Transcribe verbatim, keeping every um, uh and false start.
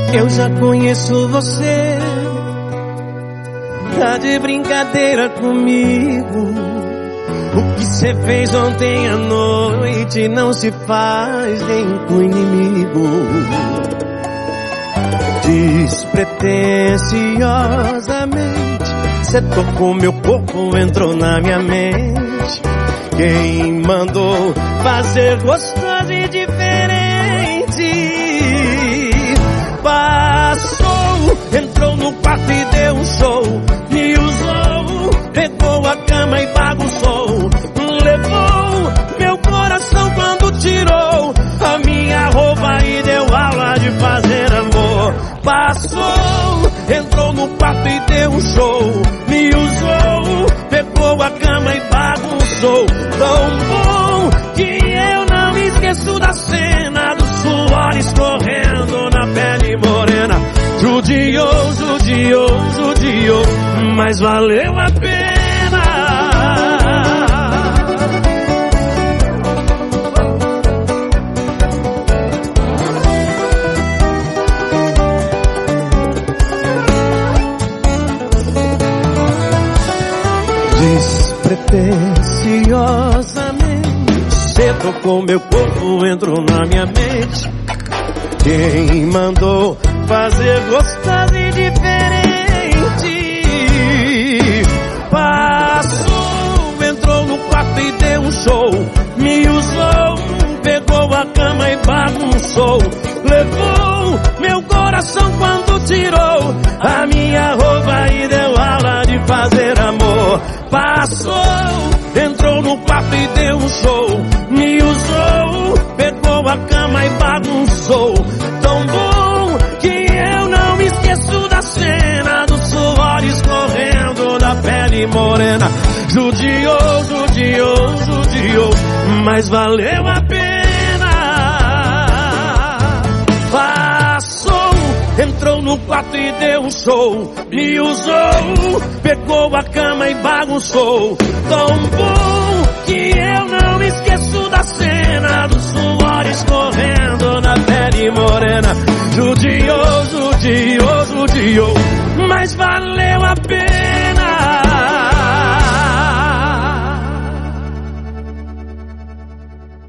Eu já conheço você, tá de brincadeira comigo. O que cê fez ontem à noite não se faz nem com inimigo. Despretensiosamente cê tocou meu corpo, entrou na minha mente. Quem mandou fazer gostoso e diferente? Passou, entrou no quarto e deu um show. Me usou, pegou a cama e bagunçou. Levou meu coração quando tirou a minha roupa e deu aula de fazer amor. Passou, entrou no quarto e deu um show. Me usou, pegou a cama e bagunçou. Tão bom que eu não esqueço da cena do suor escorrendo na pele morena. Judiou, judiou, judiou, mas valeu a pena. Despretensiosamente cê tocou meu corpo, entrou na minha mente. Quem mandou fazer gostoso e diferente? Passou, entrou no quarto e deu um show. Me usou, pegou a cama e bagunçou. Levou meu coração quando tirou a minha roupa e deu aula de fazer amor. Passou, entrou no quarto e deu um show. Me usou, pegou a cama e bagunçou. Tão bom que eu não me esqueço da cena do suor escorrendo da pele morena. Judiou, judiou, judiou, mas valeu a pena. Passou, entrou no quarto e deu um show. Me usou, pegou a cama e bagunçou. Tão bom que eu não me esqueço da cena do suor escorrendo na pele morena. Judiou, judiou, judiou, mas valeu